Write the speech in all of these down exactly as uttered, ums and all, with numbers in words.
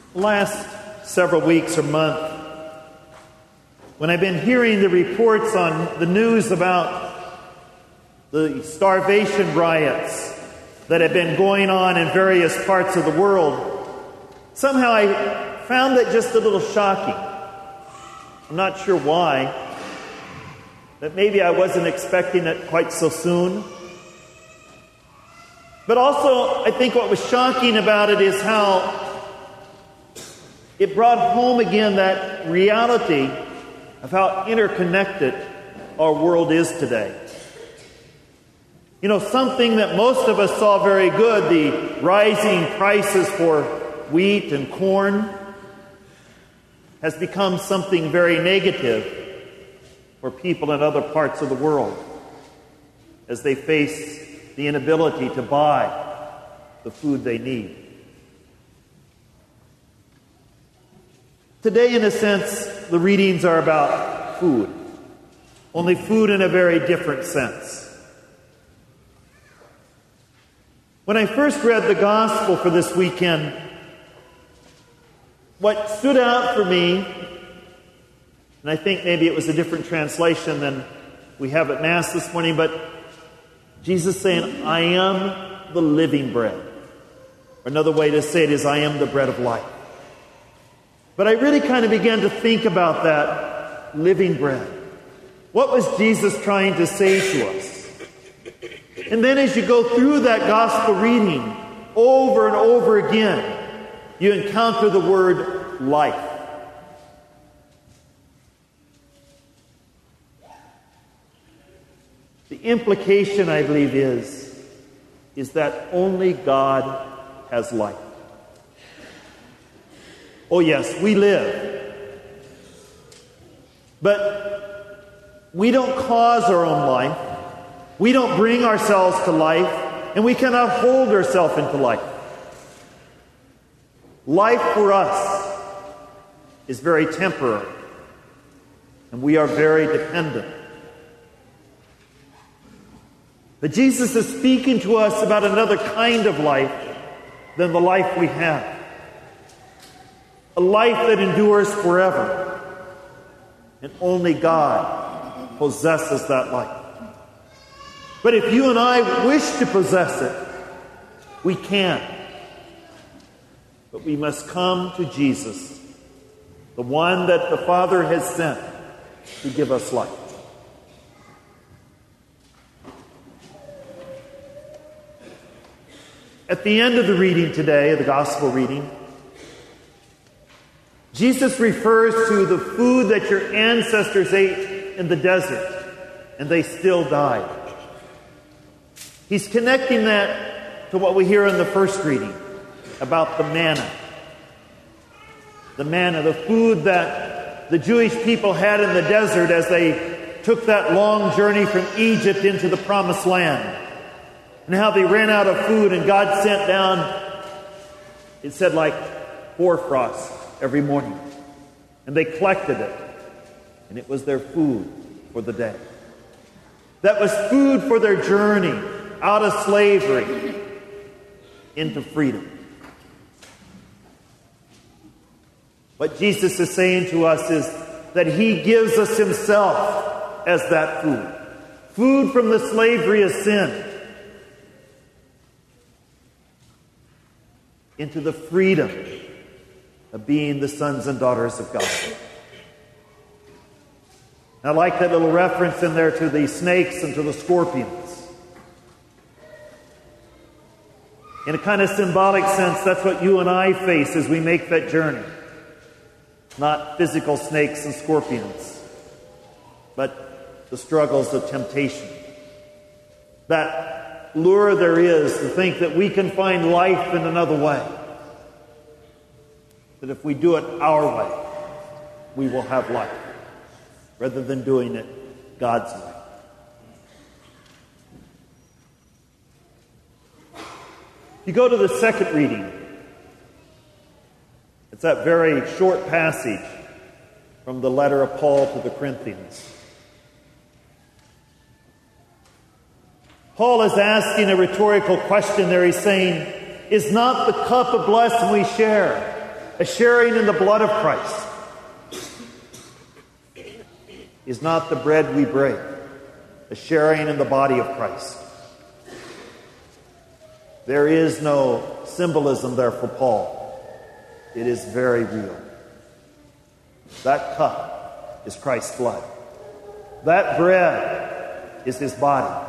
last several weeks or month, when I've been hearing the reports on the news about the starvation riots that have been going on in various parts of the world, somehow I found that just a little shocking. I'm not sure why, but maybe I wasn't expecting it quite so soon. But also, I think what was shocking about it is how it brought home again that reality of how interconnected our world is today. You know, something that most of us saw very good, the rising prices for wheat and corn, has become something very negative for people in other parts of the world as they face the inability to buy the food they need. Today, in a sense, the readings are about food, only food in a very different sense. When I first read the gospel for this weekend, what stood out for me, and I think maybe it was a different translation than we have at Mass this morning, but Jesus saying, I am the living bread. Or another way to say it is, I am the bread of life. But I really kind of began to think about that living bread. What was Jesus trying to say to us? And then as you go through that gospel reading over and over again, you encounter the word life. The implication, I believe, is, is that only God has life. Oh yes, we live. But we don't cause our own life. We don't bring ourselves to life, and we cannot hold ourselves into life. Life for us is very temporary, and we are very dependent. But Jesus is speaking to us about another kind of life than the life we have. A life that endures forever. And only God possesses that life. But if you and I wish to possess it, we can. But we must come to Jesus, the one that the Father has sent to give us life. At the end of the reading today, the gospel reading, Jesus refers to the food that your ancestors ate in the desert, and they still died. He's connecting that to what we hear in the first reading about the manna. The manna, the food that the Jewish people had in the desert as they took that long journey from Egypt into the Promised Land. And how they ran out of food, and God sent down, it said, like hoarfrost every morning. And they collected it, and it was their food for the day. That was food for their journey out of slavery into freedom. What Jesus is saying to us is that He gives us Himself as that food. Food from the slavery of sin into the freedom of being the sons and daughters of God. I like that little reference in there to the snakes and to the scorpions. In a kind of symbolic sense, that's what you and I face as we make that journey. Not physical snakes and scorpions, but the struggles of temptation. That lure there is to think that we can find life in another way. That if we do it our way, we will have life, rather than doing it God's way. If you go to the second reading, it's that very short passage from the letter of Paul to the Corinthians. Paul is asking a rhetorical question there. He's saying, is not the cup of blessing we share a sharing in the blood of Christ, is not the bread we break, a sharing in the body of Christ. There is no symbolism there for Paul. It is very real. That cup is Christ's blood. That bread is his body.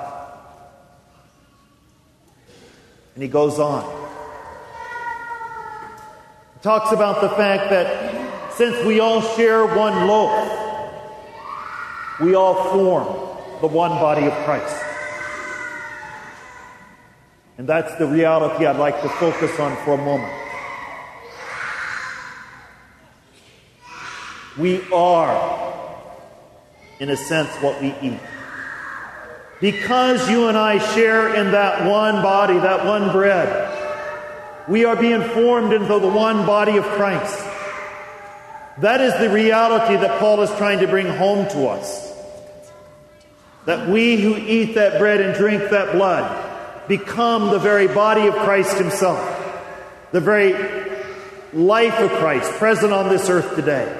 And he goes on. He talks about the fact that since we all share one loaf, we all form the one body of Christ. And that's the reality I'd like to focus on for a moment. We are, in a sense, what we eat. Because you and I share in that one body, that one bread, we are being formed into the one body of Christ. That is the reality that Paul is trying to bring home to us. That we who eat that bread and drink that blood become the very body of Christ himself, the very life of Christ present on this earth today.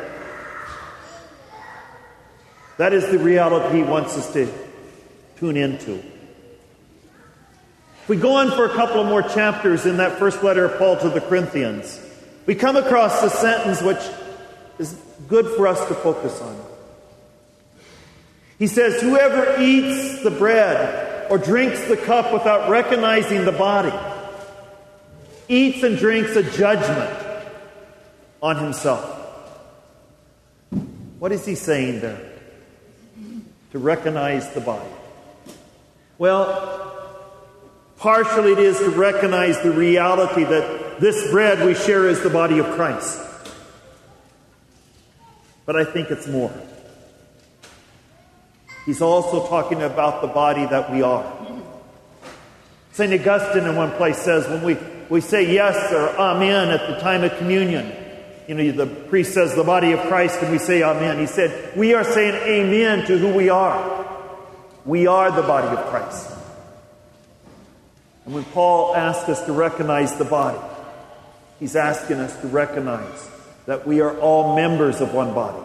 That is the reality he wants us to tune into. If we go on for a couple of more chapters in that first letter of Paul to the Corinthians, we come across a sentence which is good for us to focus on. He says, whoever eats the bread or drinks the cup without recognizing the body eats and drinks a judgment on himself. What is he saying there? To recognize the body. Well, partially it is to recognize the reality that this bread we share is the body of Christ. But I think it's more. He's also talking about the body that we are. Saint Augustine in one place says, when we, we say yes or amen at the time of communion, you know, the priest says the body of Christ and we say amen. He said, we are saying amen to who we are. We are the body of Christ. And when Paul asks us to recognize the body, he's asking us to recognize that we are all members of one body.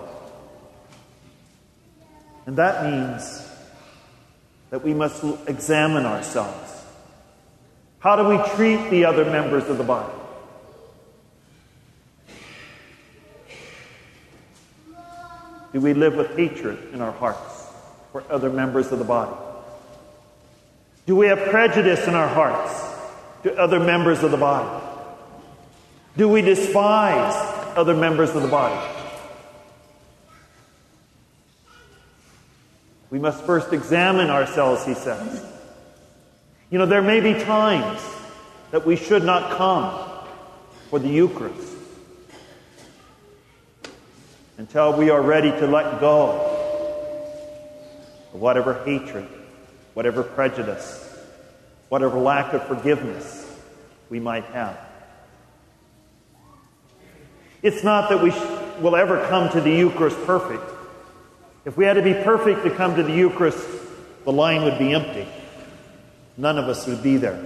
And that means that we must examine ourselves. How do we treat the other members of the body? Do we live with hatred in our hearts for other members of the body? Do we have prejudice in our hearts to other members of the body? Do we despise other members of the body? We must first examine ourselves, he says. You know, there may be times that we should not come for the Eucharist until we are ready to let go of whatever hatred, whatever prejudice, whatever lack of forgiveness we might have. It's not that we sh- will ever come to the Eucharist perfect. If we had to be perfect to come to the Eucharist, the line would be empty. None of us would be there.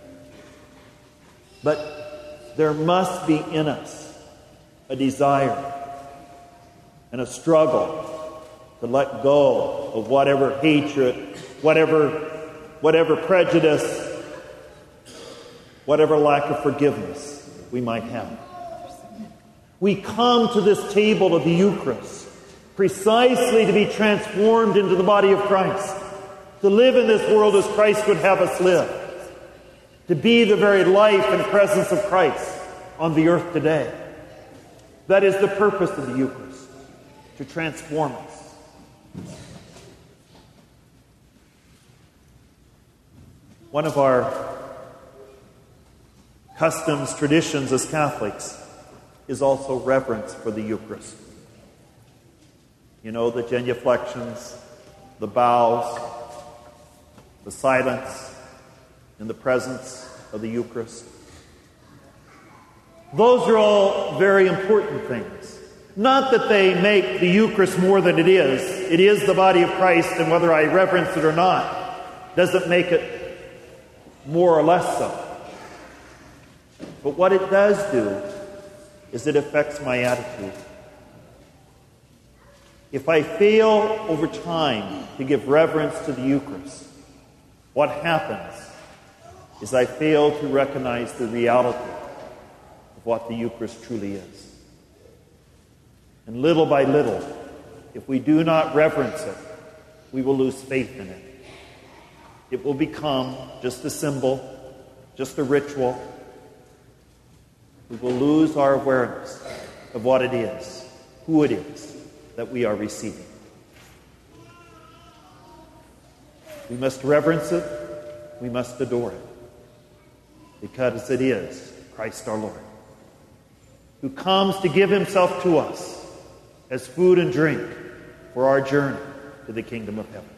But there must be in us a desire and a struggle to let go of whatever hatred, whatever, whatever prejudice, whatever lack of forgiveness we might have. We come to this table of the Eucharist precisely to be transformed into the body of Christ, to live in this world as Christ would have us live, to be the very life and presence of Christ on the earth today. That is the purpose of the Eucharist, to transform us. One of our customs, traditions as Catholics is also reverence for the Eucharist. You know, the genuflections, the bows, the silence in the presence of the Eucharist. Those are all very important things. Not that they make the Eucharist more than it is. It is the body of Christ, and whether I reverence it or not doesn't make it more or less so. But what it does do is it affects my attitude. If I fail over time to give reverence to the Eucharist, what happens is I fail to recognize the reality of what the Eucharist truly is. And little by little, if we do not reverence it, we will lose faith in it. It will become just a symbol, just a ritual. We will lose our awareness of what it is, who it is that we are receiving. We must reverence it. We must adore it. Because it is Christ our Lord, who comes to give himself to us as food and drink for our journey to the kingdom of heaven.